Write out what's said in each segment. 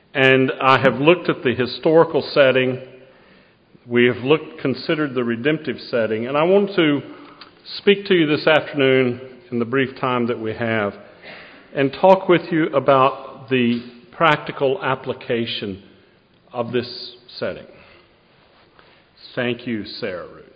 And I have looked at the historical setting. We have considered the redemptive setting. And I want to speak to you this afternoon in the brief time that we have and talk with you about the practical application of this setting. Thank you, Sarah Ruth.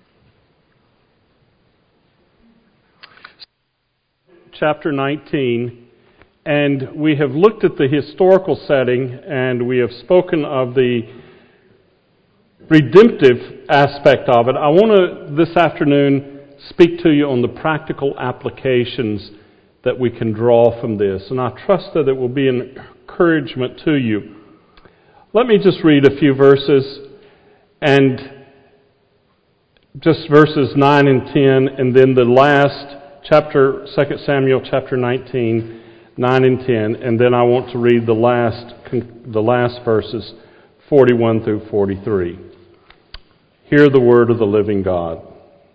Chapter 19, and we have looked at the historical setting and we have spoken of the redemptive aspect of it. I want to this afternoon speak to you on the practical applications that we can draw from this, and I trust that it will be an encouragement to you. Let me just read a few verses, and just verses 9 and 10, and then the last chapter, 2 Samuel chapter 19, 9 and 10, and then I want to read the last verses, 41 through 43. Hear the word of the living God.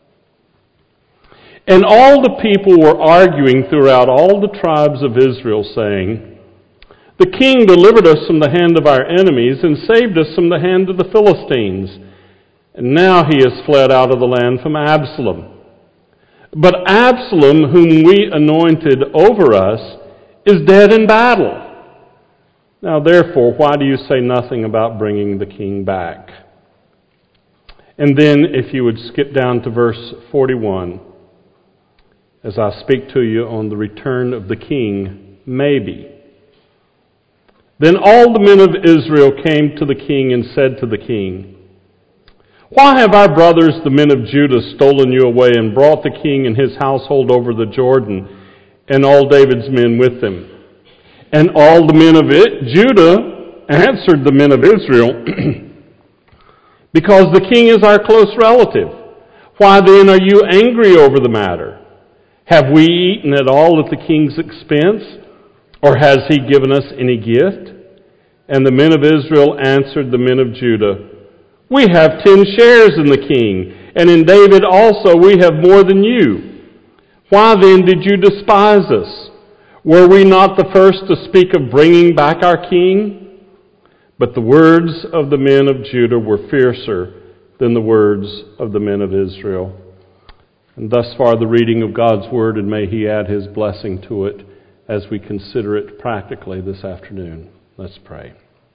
And all the people were arguing throughout all the tribes of Israel, saying, "The king delivered us from the hand of our enemies and saved us from the hand of the Philistines. And now he has fled out of the land from Absalom. But Absalom, whom we anointed over us, is dead in battle. Now therefore, why do you say nothing about bringing the king back?" And then, if you would skip down to verse 41, as I speak to you on the return of the king, maybe. Then all the men of Israel came to the king and said to the king, "Why have our brothers, the men of Judah, stolen you away and brought the king and his household over the Jordan, and all David's men with them?" And all the men of Judah answered the men of Israel, "Because the king is our close relative. Why then are you angry over the matter? Have we eaten at all at the king's expense, or has he given us any gift?" And the men of Israel answered the men of Judah, "We have 10 shares in the king, and in David also we have more than you. Why then did you despise us? Were we not the first to speak of bringing back our king?" But the words of the men of Judah were fiercer than the words of the men of Israel. And thus far the reading of God's word, and may he add his blessing to it as we consider it practically this afternoon. Let's pray.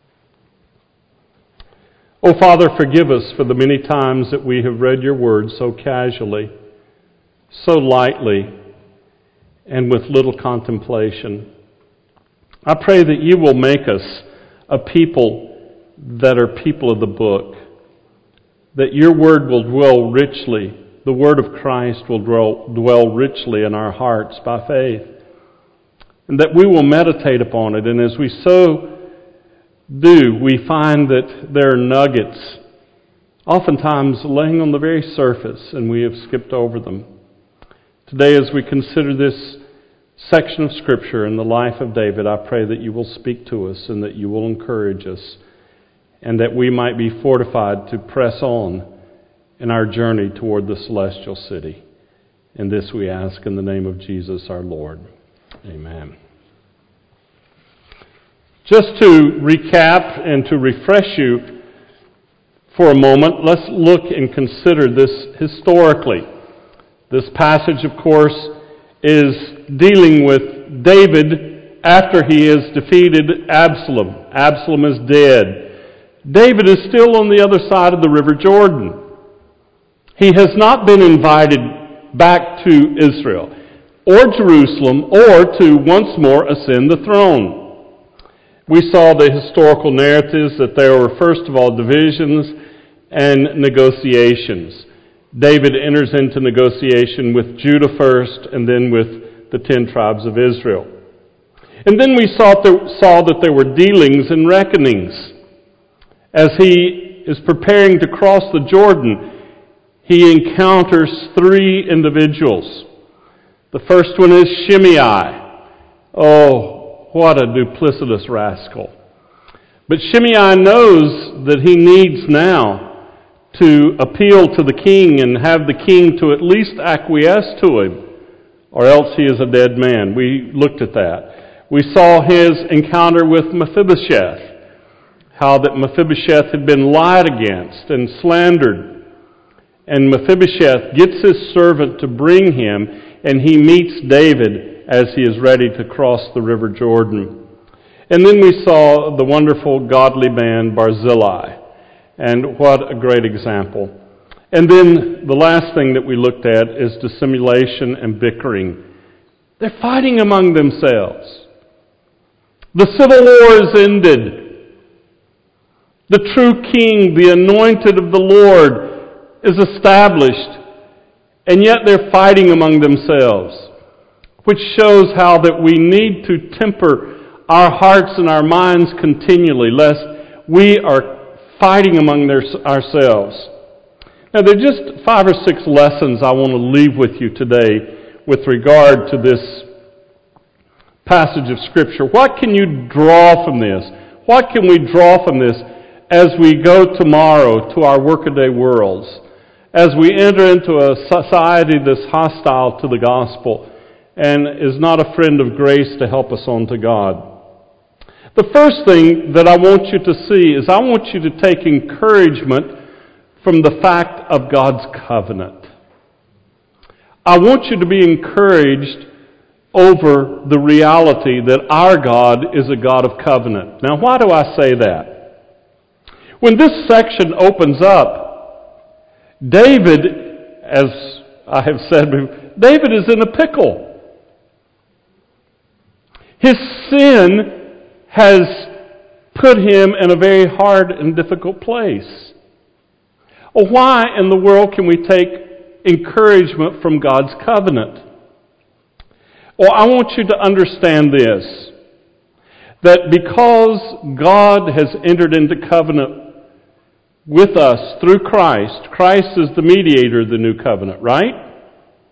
Oh, Father, forgive us for the many times that we have read your word so casually, so lightly, and with little contemplation. I pray that you will make us a people that are people of the book, that your word will dwell richly, the word of Christ will dwell richly in our hearts by faith, and that we will meditate upon it. And as we so do, we find that there are nuggets, oftentimes laying on the very surface, and we have skipped over them. Today, as we consider this section of Scripture in the life of David, I pray that you will speak to us and that you will encourage us, and that we might be fortified to press on in our journey toward the celestial city. And this we ask in the name of Jesus our Lord. Amen. Just to recap and to refresh you for a moment, let's look and consider this historically. This passage, of course, is dealing with David after he has defeated Absalom. Absalom is dead. David is still on the other side of the River Jordan. He has not been invited back to Israel or Jerusalem or to once more ascend the throne. We saw the historical narratives that there were, first of all, divisions and negotiations. David enters into negotiation with Judah first, and then with the 10 tribes of Israel. And then we saw that there were dealings and reckonings. As he is preparing to cross the Jordan, he encounters 3 individuals. The first one is Shimei. Oh, what a duplicitous rascal. But Shimei knows that he needs now to appeal to the king and have the king to at least acquiesce to him, or else he is a dead man. We looked at that. We saw his encounter with Mephibosheth. how that Mephibosheth had been lied against and slandered. And Mephibosheth gets his servant to bring him, and he meets David as he is ready to cross the river Jordan. And then we saw the wonderful godly man Barzillai. And what a great example. And then the last thing that we looked at is dissimulation and bickering. They're fighting among themselves. The civil war is ended. The true king, the anointed of the Lord, is established. And yet they're fighting among themselves, which shows how that we need to temper our hearts and our minds continually, lest we are fighting among ourselves. Now, there are just 5 or 6 lessons I want to leave with you today with regard to this passage of Scripture. What can you draw from this? What can we draw from this as we go tomorrow to our workaday worlds, as we enter into a society that's hostile to the gospel and is not a friend of grace to help us on to God? The first thing that I want you to see is I want you to take encouragement from the fact of God's covenant. I want you to be encouraged over the reality that our God is a God of covenant. Now, why do I say that? When this section opens up, David, as I have said, David is in a pickle. His sin has put him in a very hard and difficult place. Well, why in the world can we take encouragement from God's covenant? Well, I want you to understand this, that because God has entered into covenant with us through Christ, Christ is the mediator of the new covenant, right?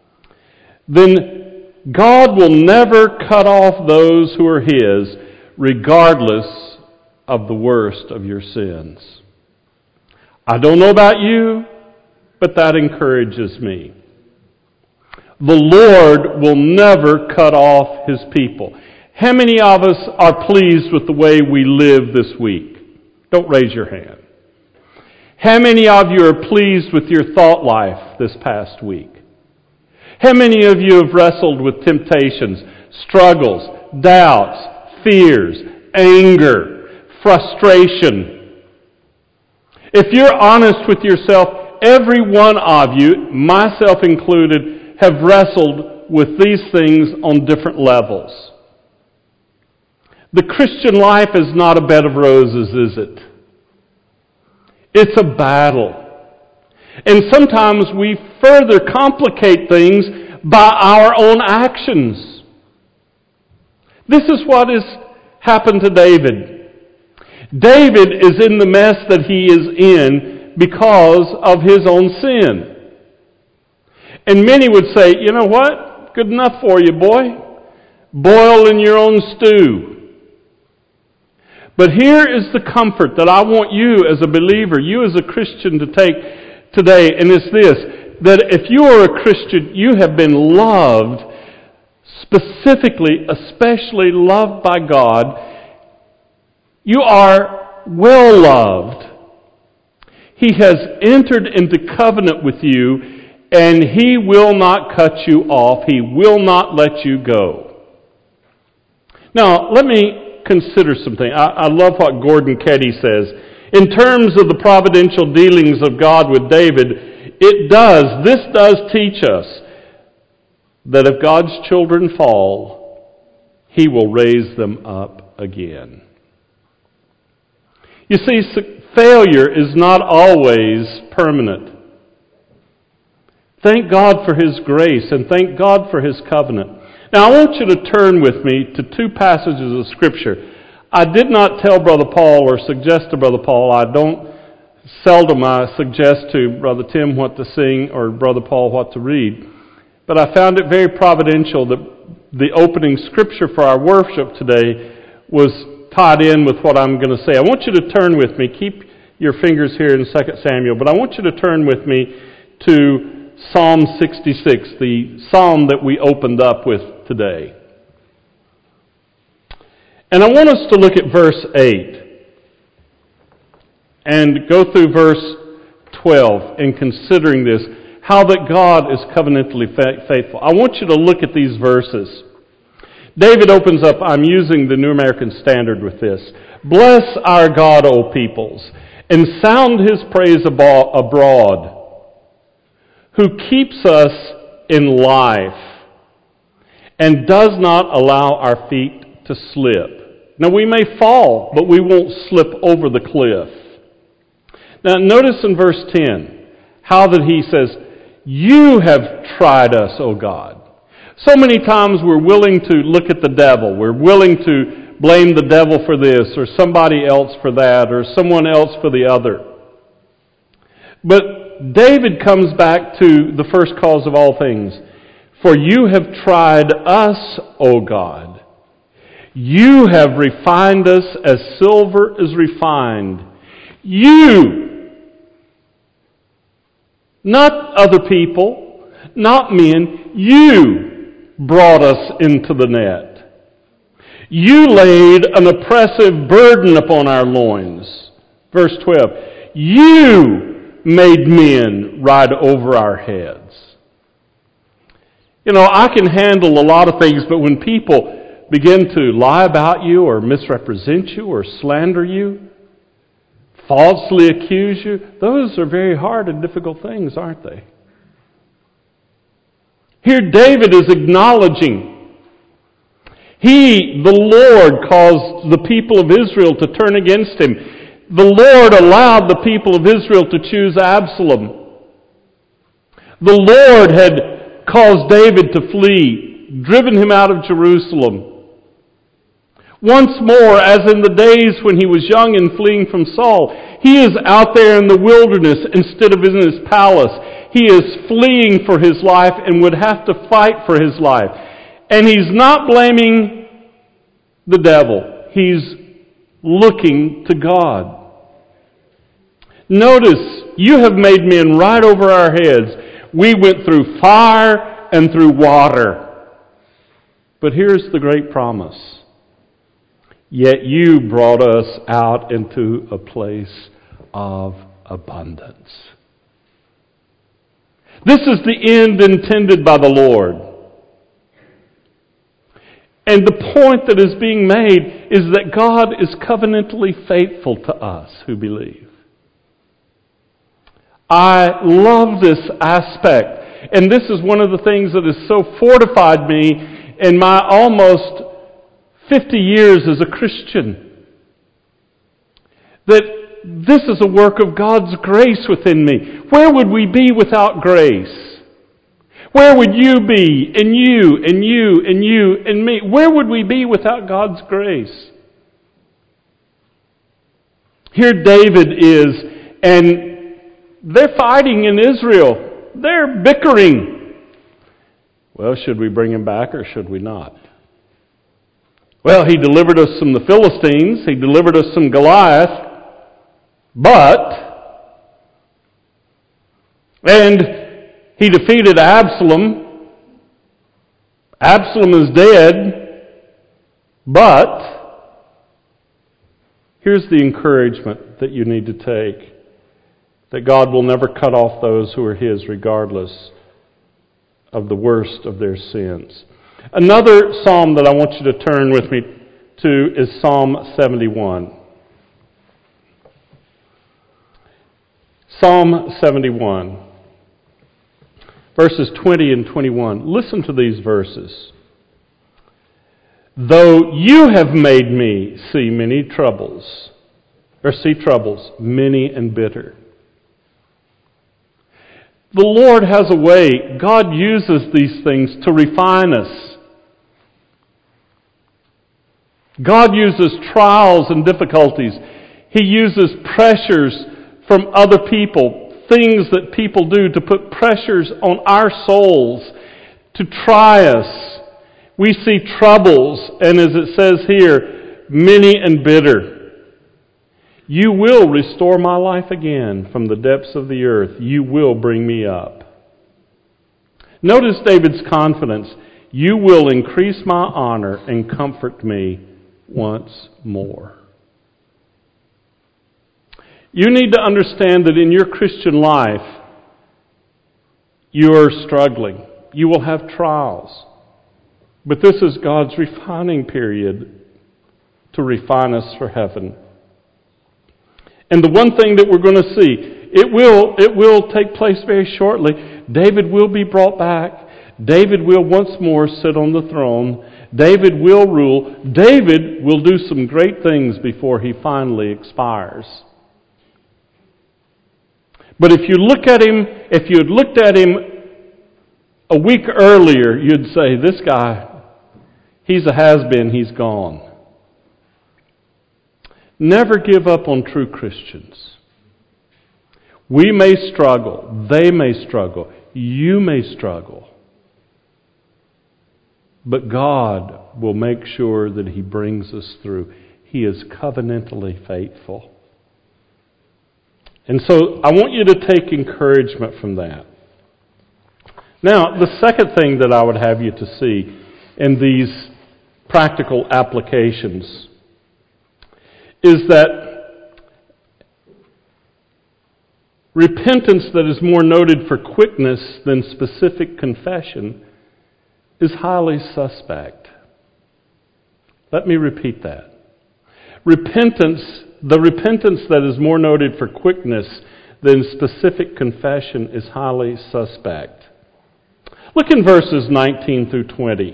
Then God will never cut off those who are His, regardless of the worst of your sins. I don't know about you, but that encourages me. The Lord will never cut off His people. How many of us are pleased with the way we live this week? Don't raise your hand. How many of you are pleased with your thought life this past week? How many of you have wrestled with temptations, struggles, doubts, fears, anger, frustration? If you're honest with yourself, every one of you, myself included, have wrestled with these things on different levels. The Christian life is not a bed of roses, is it? It's a battle. And sometimes we further complicate things by our own actions. This is what has happened to David. David is in the mess that he is in because of his own sin. And many would say, you know what? Good enough for you, boy. Boil in your own stew. But here is the comfort that I want you as a believer, you as a Christian to take today, and it's this, that if you are a Christian, you have been loved, specifically, especially loved by God. You are well loved. He has entered into covenant with you, and He will not cut you off. He will not let you go. Now, let me consider something. I love what Gordon Ketty says. In terms of the providential dealings of God with David, this does teach us that if God's children fall, He will raise them up again. You see, failure is not always permanent. Thank God for His grace and thank God for His covenant. Now, I want you to turn with me to 2 passages of Scripture. I did not tell Brother Paul or suggest to Brother Paul. Seldom I suggest to Brother Tim what to sing or Brother Paul what to read. But I found it very providential that the opening Scripture for our worship today was tied in with what I'm going to say. I want you to turn with me. Keep your fingers here in 2 Samuel. But I want you to turn with me to Psalm 66, the psalm that we opened up with today. And I want us to look at verse 8. and go through verse 12 in considering this, how that God is covenantally faithful. I want you to look at these verses. David opens up, I'm using the New American Standard with this. Bless our God, O peoples, and sound his praise abroad, who keeps us in life and does not allow our feet to slip. Now we may fall, but we won't slip over the cliff. Now notice in verse 10 how that he says, you have tried us, O God. So many times we're willing to look at the devil. We're willing to blame the devil for this or somebody else for that or someone else for the other. But David comes back to the first cause of all things. For you have tried us, O God. You have refined us as silver is refined. You, not other people, not men, you brought us into the net. You laid an oppressive burden upon our loins. Verse 12, you made men ride over our heads. You know, I can handle a lot of things, but when people begin to lie about you or misrepresent you or slander you, falsely accuse you, those are very hard and difficult things, aren't they? Here David is acknowledging he, the Lord, caused the people of Israel to turn against him. The Lord allowed the people of Israel to choose Absalom. The Lord had caused David to flee, driven him out of Jerusalem. Once more, as in the days when he was young and fleeing from Saul, he is out there in the wilderness instead of in his palace. He is fleeing for his life and would have to fight for his life. And he's not blaming the devil. He's looking to God. Notice, you have made men ride over our heads. We went through fire and through water. But here's the great promise. Yet you brought us out into a place of abundance. This is the end intended by the Lord. And the point that is being made is that God is covenantally faithful to us who believe. I love this aspect. And this is one of the things that has so fortified me in my almost 50 years as a Christian. That this is a work of God's grace within me. Where would we be without grace? Where would you be, and you, and you, and you, and me? Where would we be without God's grace? Here David is, and they're fighting in Israel. They're bickering. Well, should we bring him back or should we not? Well, he delivered us from the Philistines. He delivered us from Goliath. And he defeated Absalom. Absalom is dead. But here's the encouragement that you need to take. That God will never cut off those who are His regardless of the worst of their sins. Another psalm that I want you to turn with me to is Psalm 71. Psalm 71, verses 20 and 21. Listen to these verses. Though you have made me see troubles, many and bitter. The Lord has a way. God uses these things to refine us. God uses trials and difficulties. He uses pressures from other people, things that people do to put pressures on our souls, to try us. We see troubles, and as it says here, many and bitter. You will restore my life again from the depths of the earth. You will bring me up. Notice David's confidence. You will increase my honor and comfort me once more. You need to understand that in your Christian life, you are struggling. You will have trials. But this is God's refining period to refine us for heaven. And the one thing that we're going to see, it will take place very shortly. David will be brought back. David will once more sit on the throne. David will rule. David will do some great things before he finally expires. But if you look at him, if you had looked at him a week earlier, you'd say, this guy, he's a has-been, he's gone. Never give up on true Christians. We may struggle. They may struggle. You may struggle. But God will make sure that He brings us through. He is covenantally faithful. And so I want you to take encouragement from that. Now, the second thing that I would have you to see in these practical applications is that repentance that is more noted for quickness than specific confession is highly suspect. Let me repeat that. The repentance that is more noted for quickness than specific confession is highly suspect. Look in verses 19 through 20.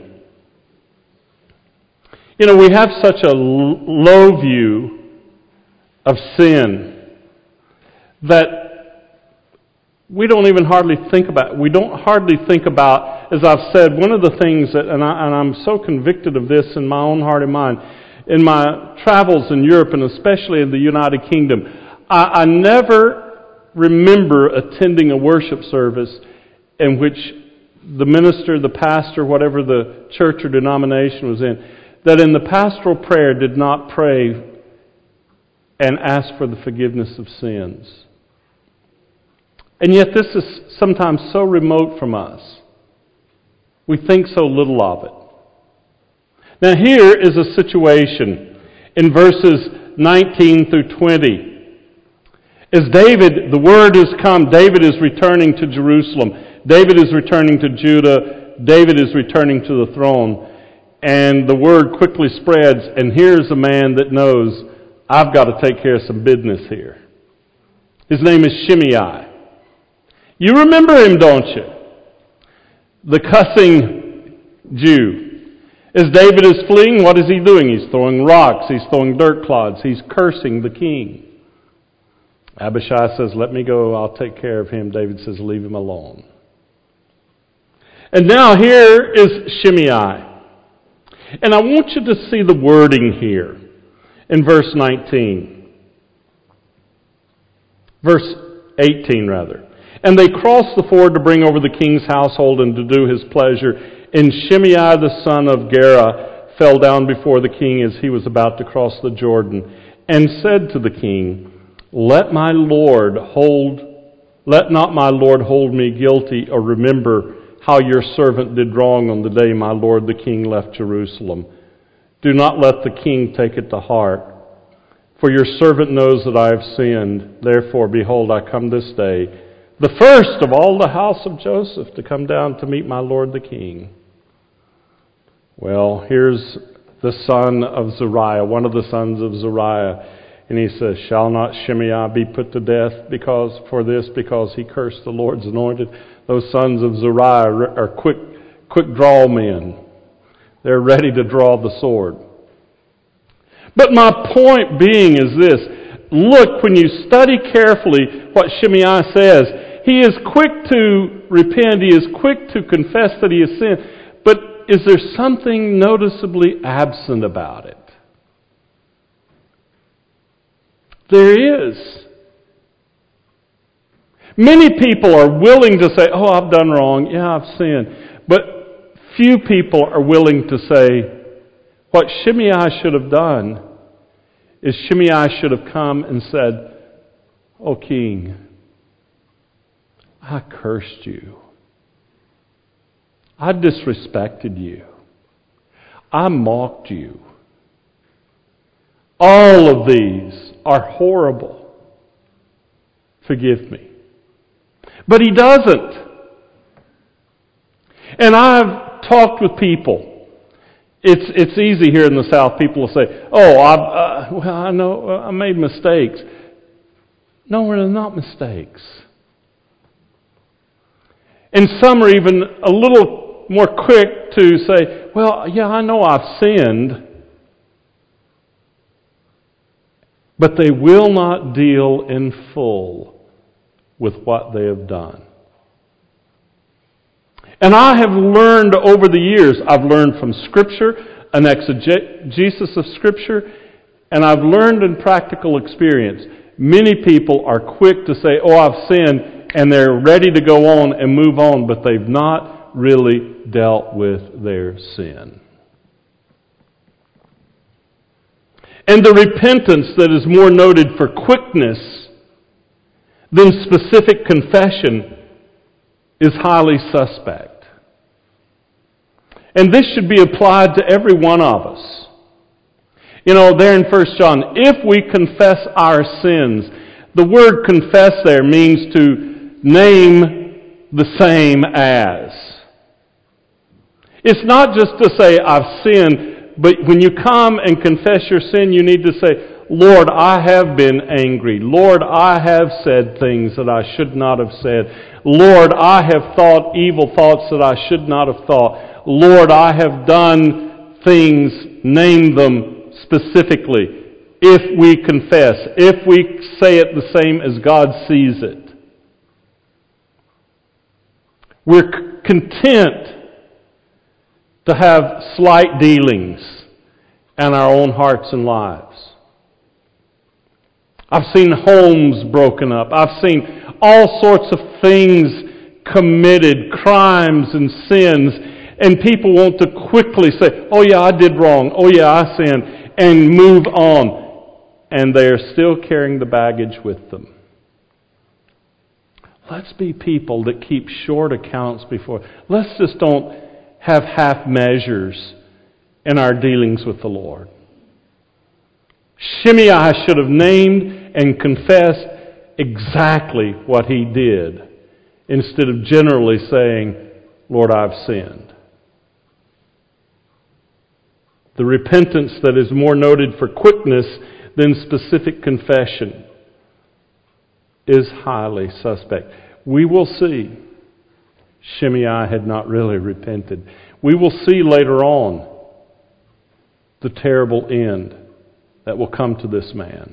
You know, we have such a low view of sin that we don't even hardly think about it. We don't hardly think about, as I've said, one of the things that, and I'm so convicted of this in my own heart and mind, in my travels in Europe and especially in the United Kingdom, I never remember attending a worship service in which the minister, the pastor, whatever the church or denomination was in, that in the pastoral prayer did not pray and ask for the forgiveness of sins. And yet this is sometimes so remote from us. We think so little of it. Now here is a situation in verses 19 through 20. As David, the word has come, David is returning to Jerusalem. David is returning to Judah. David is returning to the throne. And the word quickly spreads, and here's a man that knows, I've got to take care of some business here. His name is Shimei. You remember him, don't you? The cussing Jew. As David is fleeing, what is he doing? He's throwing rocks. He's throwing dirt clods. He's cursing the king. Abishai says, let me go. I'll take care of him. David says, leave him alone. And now here is Shimei. And I want you to see the wording here in verse 19. Verse 18, rather. And they crossed the ford to bring over the king's household and to do his pleasure. And Shimei the son of Gera fell down before the king as he was about to cross the Jordan, and said to the king, Let not my lord hold me guilty, or remember how your servant did wrong on the day my lord the king left Jerusalem. Do not let the king take it to heart. For your servant knows that I have sinned. Therefore, behold, I come this day, the first of all the house of Joseph, to come down to meet my lord the king. Well, here's the son of Zariah, one of the sons of Zariah. And he says, Shall not Shimei be put to death because he cursed the Lord's anointed? Those sons of Zariah are quick draw men. They're ready to draw the sword. But my point being is this. Look, when you study carefully what Shimei says, he is quick to repent. He is quick to confess that he has sinned. But is there something noticeably absent about it? There is. Many people are willing to say, oh, I've done wrong. Yeah, I've sinned. But few people are willing to say, what Shimei should have done is Shimei should have come and said, O king, I cursed you. I disrespected you. I mocked you. All of these are horrible. forgive me. But He doesn't. And I've talked with people. It's easy here in the South. People will say, "Oh, I know I made mistakes." No, they're not mistakes. And some are even a little more quick to say, "Well, yeah, I know I've sinned," but they will not deal in full with what they have done. And I have learned over the years, I've learned from Scripture, an exegesis of Scripture, and I've learned in practical experience. Many people are quick to say, "Oh, I've sinned," and they're ready to go on and move on, but they've not really dealt with their sin. And the repentance that is more noted for quickness than specific confession is highly suspect. And this should be applied to every one of us. You know, there in 1 John, if we confess our sins, the word confess there means to name the same as. It's not just to say, "I've sinned," but when you come and confess your sin, you need to say, "Lord, I have been angry. Lord, I have said things that I should not have said. Lord, I have thought evil thoughts that I should not have thought. Lord, I have done things," name them specifically. If we confess, if we say it the same as God sees it. We're content to have slight dealings in our own hearts and lives. I've seen homes broken up. I've seen all sorts of things committed, crimes and sins, and people want to quickly say, "Oh yeah, I did wrong. Oh yeah, I sinned," and move on. And they are still carrying the baggage with them. Let's be people that keep short accounts before. Let's just don't have half measures in our dealings with the Lord. Shimei should have named and confessed exactly what he did instead of generally saying, "Lord, I've sinned." The repentance that is more noted for quickness than specific confession is highly suspect. We will see Shimei had not really repented. We will see later on the terrible end that will come to this man.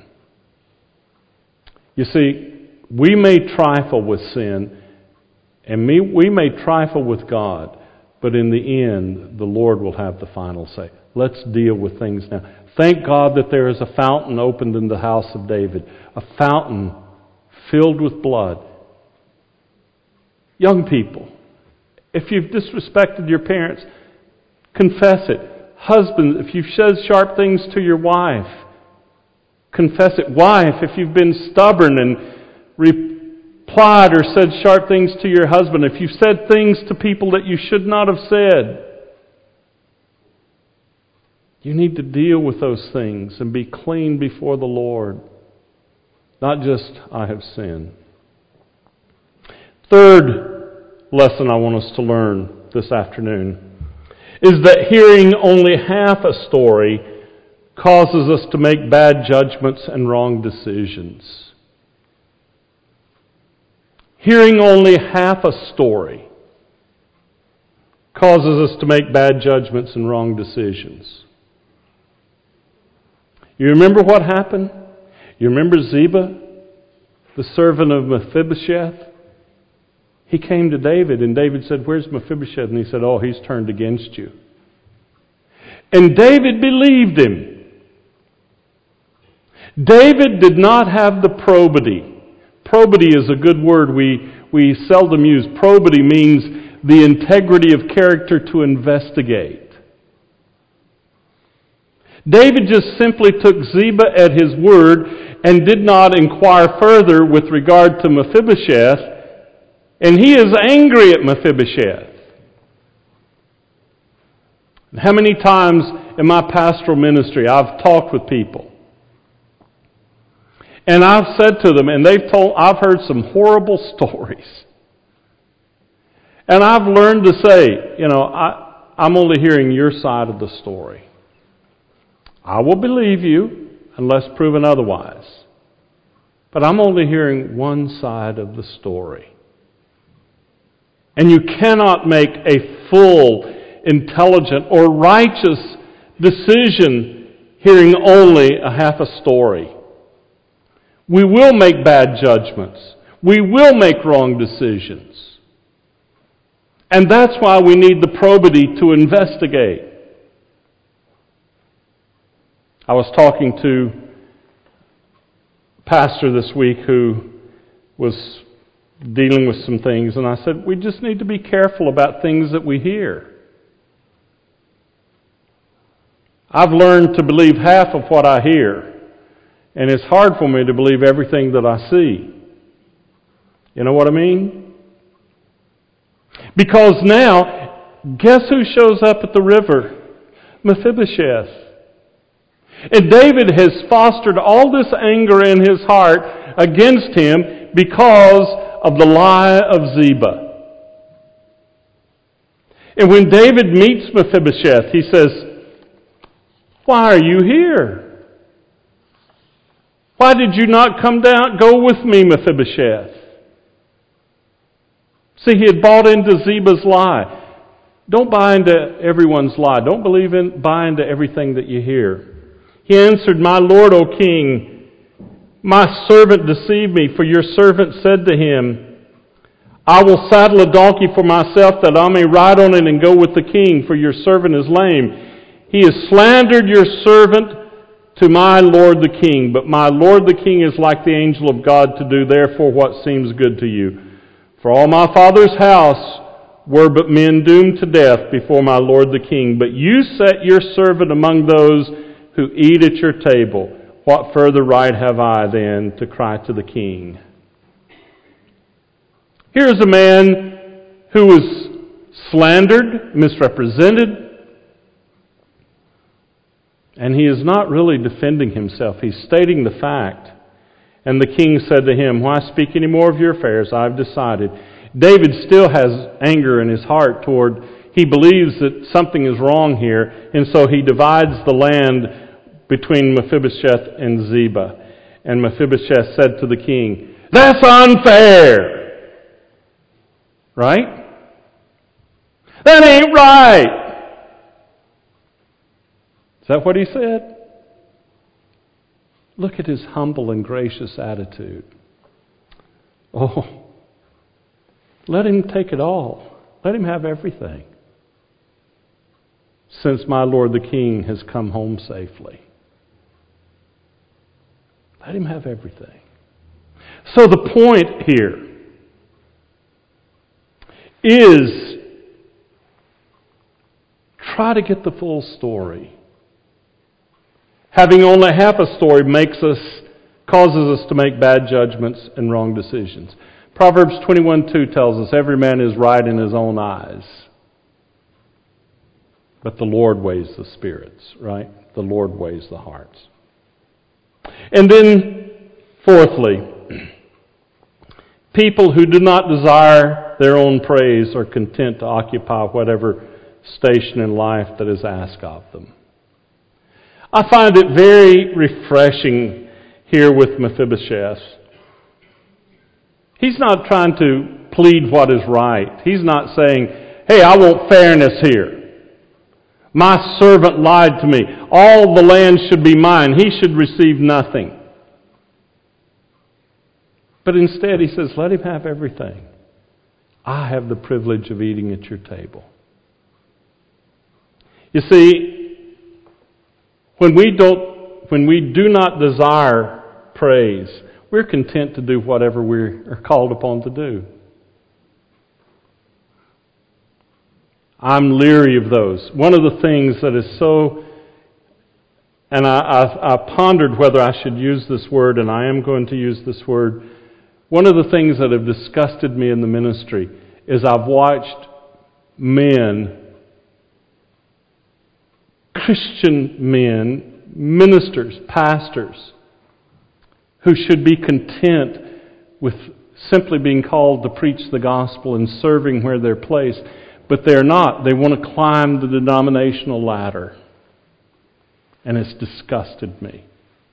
You see, we may trifle with sin, and we may trifle with God, but in the end, the Lord will have the final say. Let's deal with things now. Thank God that there is a fountain opened in the house of David, a fountain filled with blood. Young people, if you've disrespected your parents, confess it. Husband, if you've said sharp things to your wife, confess it. Wife, if you've been stubborn and replied or said sharp things to your husband, if you've said things to people that you should not have said, you need to deal with those things and be clean before the Lord. Not just, "I have sinned." Third lesson I want us to learn this afternoon is that hearing only half a story causes us to make bad judgments and wrong decisions. Hearing only half a story causes us to make bad judgments and wrong decisions. You remember what happened? You remember Ziba, the servant of Mephibosheth? He came to David, and David said, "Where's Mephibosheth?" And he said, "Oh, he's turned against you." And David believed him. David did not have the probity. Probity is a good word we seldom use. Probity means the integrity of character to investigate. David just simply took Ziba at his word and did not inquire further with regard to Mephibosheth, and he is angry at Mephibosheth. How many times in my pastoral ministry I've talked with people, And I've said to them, and I've heard some horrible stories. And I've learned to say, I'm only hearing your side of the story. I will believe you unless proven otherwise. But I'm only hearing one side of the story. And you cannot make a full, intelligent, or righteous decision hearing only a half a story. We will make bad judgments. We will make wrong decisions. And that's why we need the probity to investigate. I was talking to a pastor this week who was dealing with some things, and I said, we just need to be careful about things that we hear. I've learned to believe half of what I hear, and it's hard for me to believe everything that I see. You know what I mean? Because now, guess who shows up at the river? Mephibosheth. And David has fostered all this anger in his heart against him because of the lie of Ziba. And when David meets Mephibosheth, he says, "Why are you here? Why did you not come down? Go with me, Mephibosheth." See, he had bought into Ziba's lie. Don't buy into everyone's lie. Don't buy into everything that you hear. He answered, "My lord, O king, my servant deceived me, for your servant said to him, I will saddle a donkey for myself that I may ride on it and go with the king, for your servant is lame. He has slandered your servant to my lord the king, but my lord the king is like the angel of God to do therefore what seems good to you. For all my father's house were but men doomed to death before my lord the king, but you set your servant among those who eat at your table. What further right have I then to cry to the king?" Here's a man who was slandered, misrepresented, and he is not really defending himself. He's stating the fact. And the king said to him, "Why speak any more of your affairs? I've decided." David still has anger in his heart toward, he believes that something is wrong here, and so he divides the land between Mephibosheth and Ziba. And Mephibosheth said to the king, "That's unfair." Right? That ain't right. Is that what he said? Look at his humble and gracious attitude. Oh, let him take it all. Let him have everything. Since my lord the king has come home safely. Let him have everything. So the point here is try to get the full story. Having only half a story causes us to make bad judgments and wrong decisions. Proverbs 21:2 tells us every man is right in his own eyes. But the Lord weighs the spirits, right? The Lord weighs the hearts. And then, fourthly, people who do not desire their own praise are content to occupy whatever station in life that is asked of them. I find it very refreshing here with Mephibosheth. He's not trying to plead what is right. He's not saying, "Hey, I want fairness here. My servant lied to me. All the land should be mine. He should receive nothing." But instead he says, "Let him have everything. I have the privilege of eating at your table." You see, when we do not desire praise, we're content to do whatever we are called upon to do. I'm leery of those. One of the things that is so, and I pondered whether I should use this word, and I am going to use this word. One of the things that have disgusted me in the ministry is I've watched men, Christian men, ministers, pastors, who should be content with simply being called to preach the gospel and serving where they're placed, but they're not. They want to climb the denominational ladder. And it's disgusted me.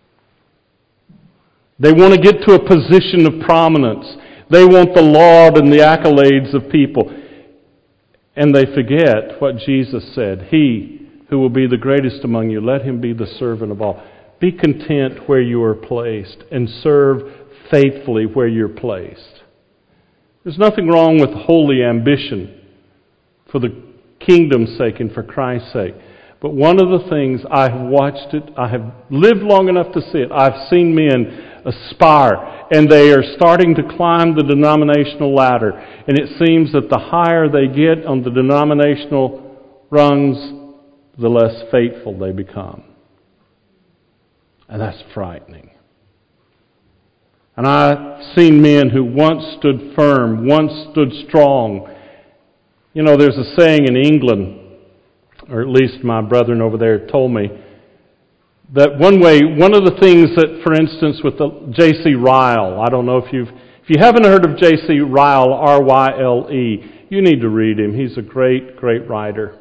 They want to get to a position of prominence. They want the laud and the accolades of people. And they forget what Jesus said. He who will be the greatest among you, let him be the servant of all. Be content where you are placed and serve faithfully where you're placed. There's nothing wrong with holy ambition for the kingdom's sake and for Christ's sake. But one of the things, I've watched it, I have lived long enough to see it, I've seen men aspire, and they are starting to climb the denominational ladder. And it seems that the higher they get on the denominational rungs, the less faithful they become. And that's frightening. And I've seen men who once stood firm, once stood strong. You know, there's a saying in England, or at least my brethren over there told me, that one of the things that, for instance, with the J.C. Ryle, I don't know if you haven't heard of J.C. Ryle, R-Y-L-E, you need to read him. He's a great, great writer.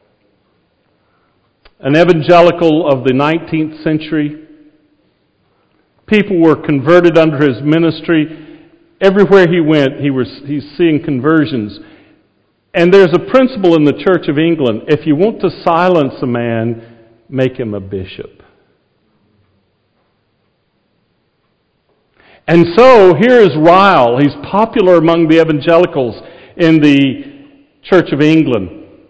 An evangelical of the 19th century. People were converted under his ministry. Everywhere he went, he's seeing conversions. And there's a principle in the Church of England: if you want to silence a man, make him a bishop. And so here is Ryle. He's popular among the evangelicals in the Church of England.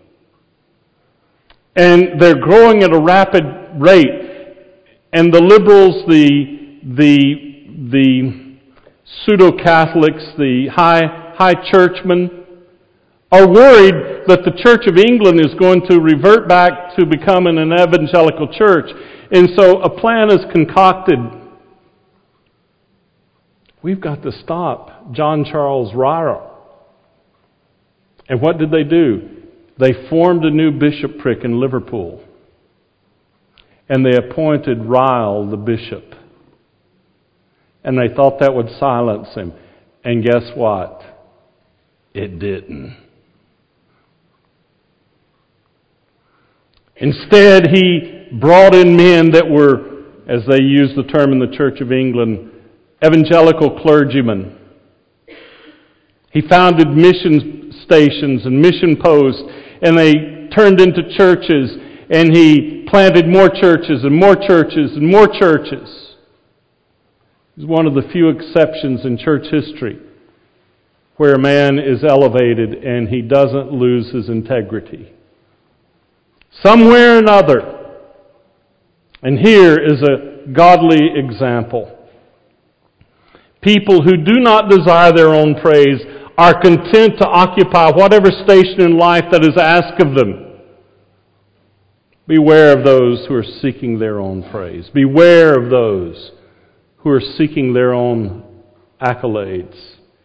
And they're growing at a rapid rate. And the liberals, the pseudo-Catholics, the high churchmen, are worried that the Church of England is going to revert back to becoming an evangelical church. And so a plan is concocted. We've got to stop John Charles Ryle. And what did they do? They formed a new bishopric in Liverpool. And they appointed Ryle the bishop. And they thought that would silence him. And guess what? It didn't. Instead, he brought in men that were, as they use the term in the Church of England, evangelical clergymen. He founded mission stations and mission posts, and they turned into churches, and he planted more churches and more churches and more churches. He's one of the few exceptions in church history where a man is elevated and he doesn't lose his integrity. Somewhere or another. And here is a godly example. People who do not desire their own praise are content to occupy whatever station in life that is asked of them. Beware of those who are seeking their own praise. Beware of those who are seeking their own accolades.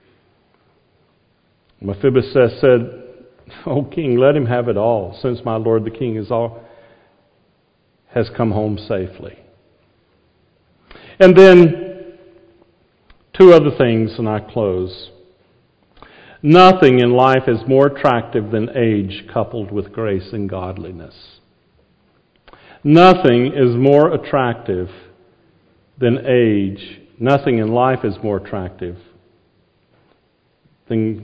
Mephibosheth said, "O king, let him have it all, since my lord the king has come home safely." And then, two other things, and I close. Nothing in life is more attractive than age coupled with grace and godliness. Nothing is more attractive than age. Nothing in life is more attractive than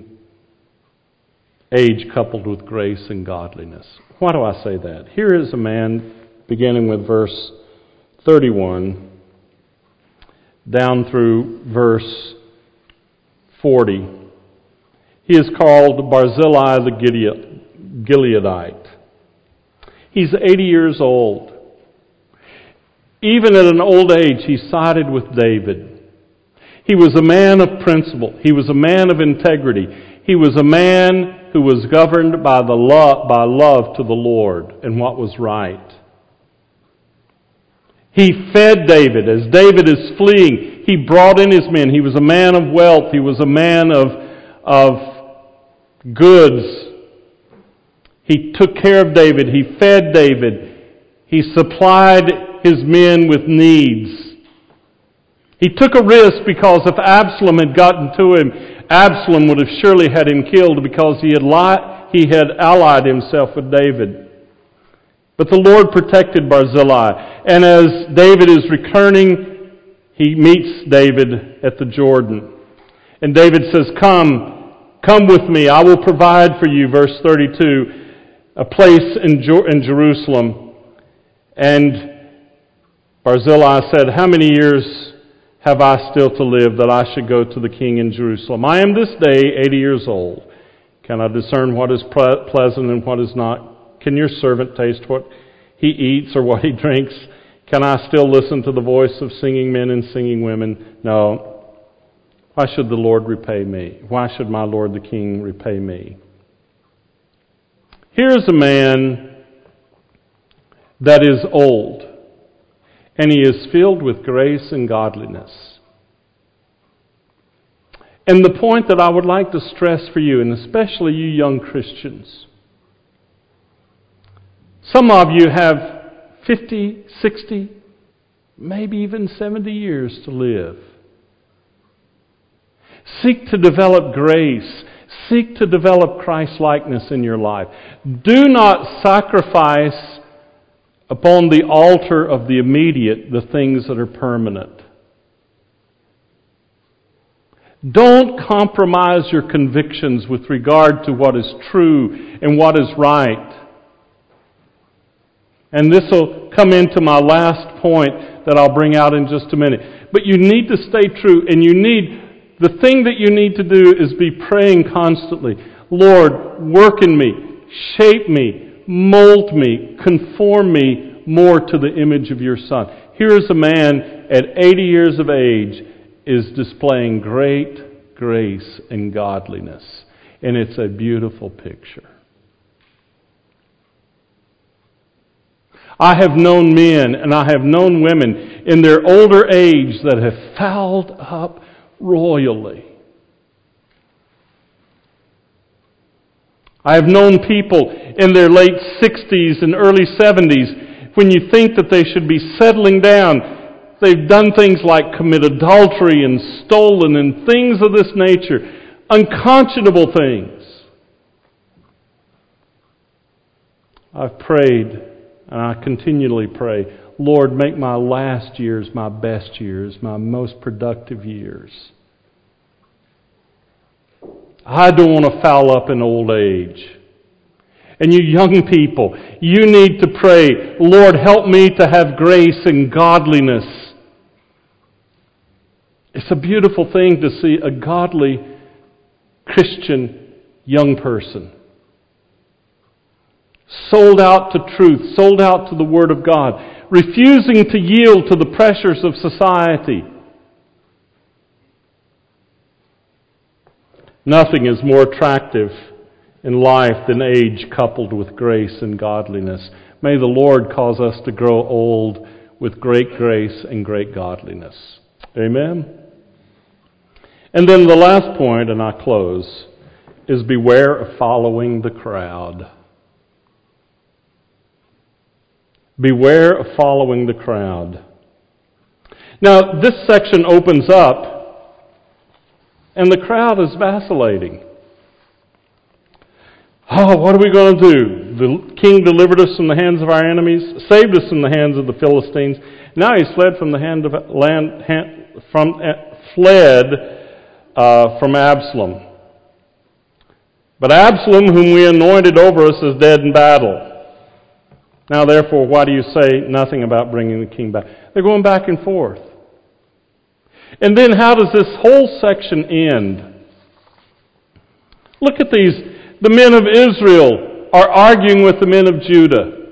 age coupled with grace and godliness. Why do I say that? Here is a man, beginning with verse 31, down through verse 40. He is called Barzillai the Gileadite. He's 80 years old. Even at an old age, he sided with David. He was a man of principle. He was a man of integrity. He was a man who was governed by love to the Lord and what was right. He fed David. As David is fleeing, he brought in his men. He was a man of wealth. He was a man of goods. He took care of David. He fed David. He supplied his men with needs. He took a risk because if Absalom had gotten to him, Absalom would have surely had him killed because he had allied himself with David. But the Lord protected Barzillai. And as David is returning, he meets David at the Jordan. And David says, Come with me, I will provide for you, verse 32, a place in Jerusalem. And Barzillai said, How many years have I still to live that I should go to the king in Jerusalem? I am this day 80 years old. Can I discern what is pleasant and what is not? Can your servant taste what he eats or what he drinks? Can I still listen to the voice of singing men and singing women? No. Why should the Lord repay me? Why should my Lord the king repay me? Here is a man that is old, and he is filled with grace and godliness. And the point that I would like to stress for you, and especially you young Christians, some of you have 50, 60, maybe even 70 years to live. Seek to develop grace. Seek to develop Christ-likeness in your life. Do not sacrifice upon the altar of the immediate the things that are permanent. Don't compromise your convictions with regard to what is true and what is right. And this will come into my last point that I'll bring out in just a minute. But you need to stay true, and the thing that you need to do is be praying constantly. Lord, work in me, shape me, mold me, conform me more to the image of your Son. Here is a man at 80 years of age is displaying great grace and godliness. And it's a beautiful picture. I have known men and I have known women in their older age that have fouled up royally. I have known people in their late 60s and early 70s, when you think that they should be settling down, they've done things like commit adultery and stolen and things of this nature, unconscionable things. I've prayed, and I continually pray, Lord, make my last years my best years, my most productive years. I don't want to foul up in old age. And you young people, you need to pray, Lord, help me to have grace and godliness. It's a beautiful thing to see a godly Christian young person sold out to truth, sold out to the Word of God, refusing to yield to the pressures of society. Nothing is more attractive in life than age coupled with grace and godliness. May the Lord cause us to grow old with great grace and great godliness. Amen? And then the last point, and I close, is beware of following the crowd. Beware of following the crowd. Now, this section opens up, and the crowd is vacillating. Oh, what are we going to do? The king delivered us from the hands of our enemies, saved us from the hands of the Philistines. Now he's fled from the from Absalom. But Absalom, whom we anointed over us, is dead in battle. Now, therefore, why do you say nothing about bringing the king back? They're going back and forth. And then how does this whole section end? Look at these. The men of Israel are arguing with the men of Judah.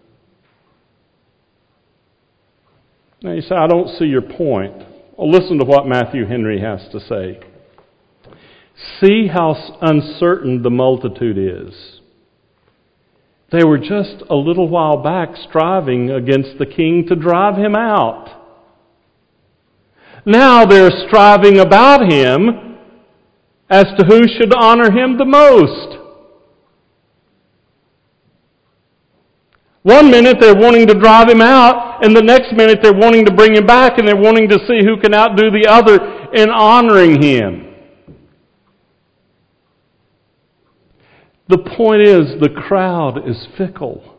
Now you say, I don't see your point. Well, listen to what Matthew Henry has to say. See how uncertain the multitude is. They were just a little while back striving against the king to drive him out. Now they're striving about him as to who should honor him the most. One minute they're wanting to drive him out. and the next minute they're wanting to bring him back, and they're wanting to see who can outdo the other in honoring him. The point is, the crowd is fickle.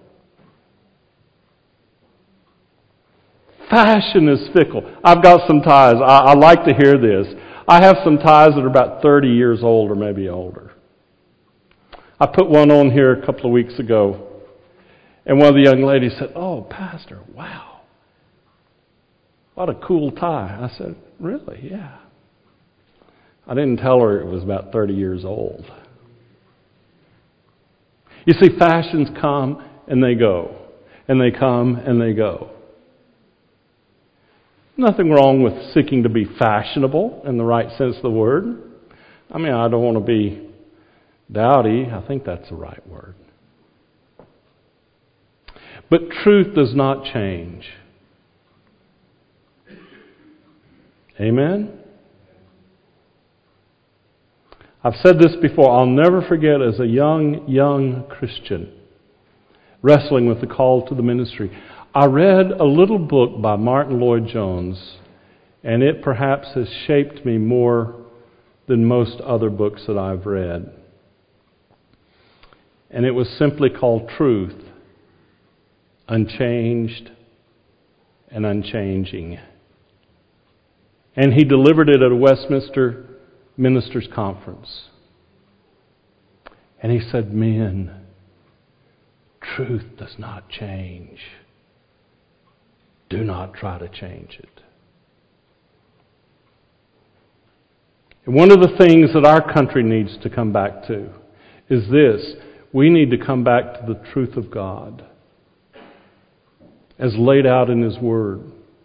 Fashion is fickle. I've got some ties. I like to hear this. I have some ties that are about 30 years old or maybe older. I put one on here a couple of weeks ago, and one of the young ladies said, "Oh, Pastor, wow. What a cool tie." I said, "Really? Yeah." I didn't tell her it was about 30 years old. You see, fashions come and they go, and they come and they go. Nothing wrong with seeking to be fashionable in the right sense of the word. I mean, I don't want to be dowdy. I think that's the right word. But truth does not change. Amen? I've said this before. I'll never forget, as a young Christian wrestling with the call to the ministry, I read a little book by Martin Lloyd-Jones, and it perhaps has shaped me more than most other books that I've read. And it was simply called Truth, Unchanged and Unchanging. And he delivered it at a Westminster Ministers' Conference. And he said, "Men, truth does not change. Do not try to change it." And one of the things that our country needs to come back to is this. We need to come back to the truth of God as laid out in His Word.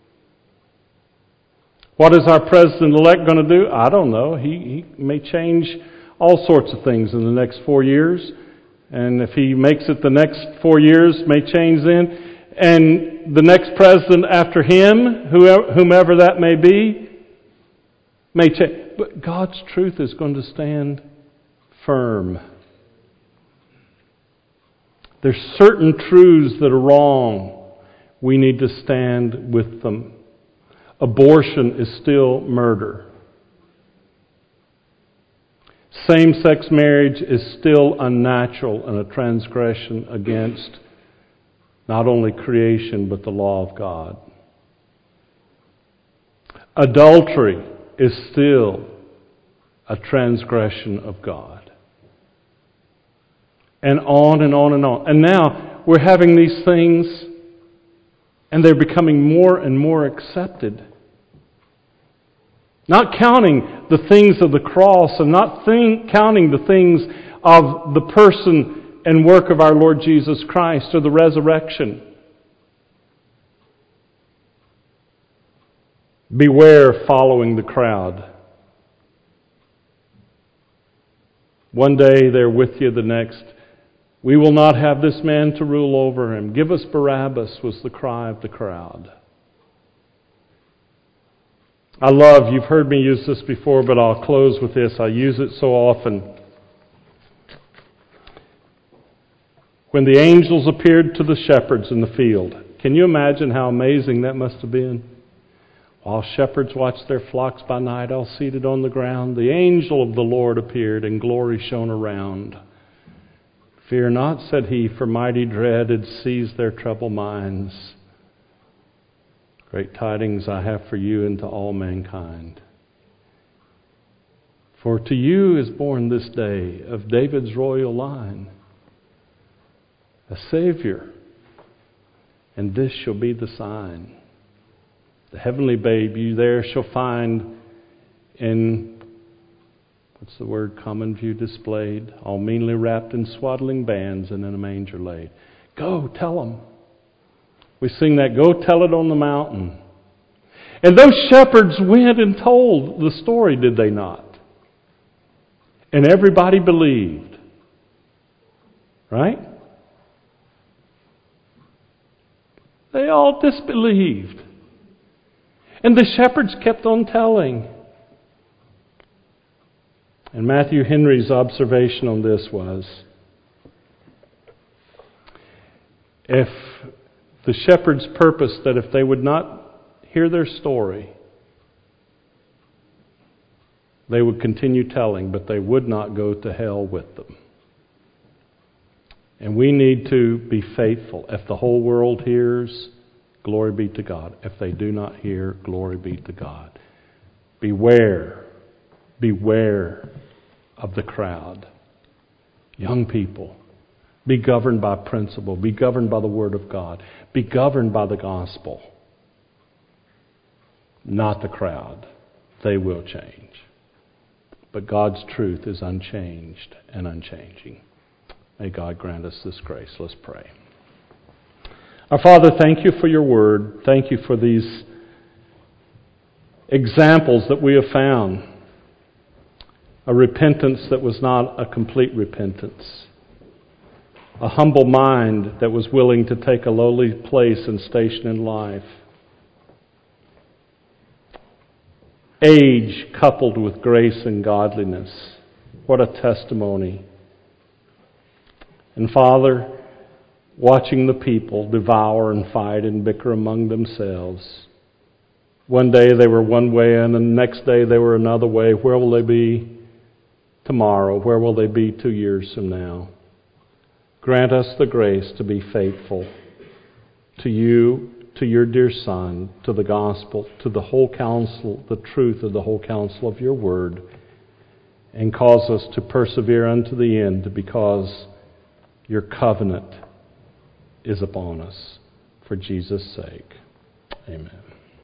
What is our president-elect going to do? I don't know. He may change all sorts of things in the next 4 years. And if he makes it the next 4 years, may change then. And the next president after him, whomever that may be, may change. But God's truth is going to stand firm. There's certain truths that are wrong. We need to stand with them. Abortion is still murder. Same-sex marriage is still unnatural and a transgression against not only creation but the law of God. Adultery is still a transgression of God. And on and on and on. And now we're having these things, and they're becoming more and more accepted. Not counting the things of the cross and not counting the things of the person and work of our Lord Jesus Christ or the resurrection. Beware following the crowd. One day they're with you, the next, "We will not have this man to rule over him. Give us Barabbas," was the cry of the crowd. You've heard me use this before, but I'll close with this. I use it so often. When the angels appeared to the shepherds in the field, can you imagine how amazing that must have been? While shepherds watched their flocks by night, all seated on the ground, the angel of the Lord appeared, and glory shone around. "Fear not," said he, "for mighty dread had seized their troubled minds. Great tidings I have for you and to all mankind. For to you is born this day of David's royal line a Savior, and this shall be the sign. The heavenly babe you there shall find in," what's the word, "common view displayed, all meanly wrapped in swaddling bands and in a manger laid." Go tell them. We sing that, "Go tell it on the mountain." And those shepherds went and told the story, did they not? And everybody believed. Right? They all disbelieved. And the shepherds kept on telling. And Matthew Henry's observation on this was, if The shepherds purposed that if they would not hear their story, they would continue telling, but they would not go to hell with them. And we need to be faithful. If the whole world hears, glory be to God. If they do not hear, glory be to God. Beware of the crowd. Young people, be governed by principle. Be governed by the Word of God. Be governed by the gospel. Not the crowd. They will change. But God's truth is unchanged and unchanging. May God grant us this grace. Let's pray. Our Father, thank you for your word. Thank you for these examples that we have found. A repentance that was not a complete repentance. A humble mind that was willing to take a lowly place and station in life. Age coupled with grace and godliness. What a testimony. And Father, watching the people devour and fight and bicker among themselves. One day they were one way and the next day they were another way. Where will they be tomorrow? Where will they be 2 years from now? Grant us the grace to be faithful to you, to your dear Son, to the gospel, to the whole counsel, the truth of the whole counsel of your word, and cause us to persevere unto the end because your covenant is upon us. For Jesus' sake, amen.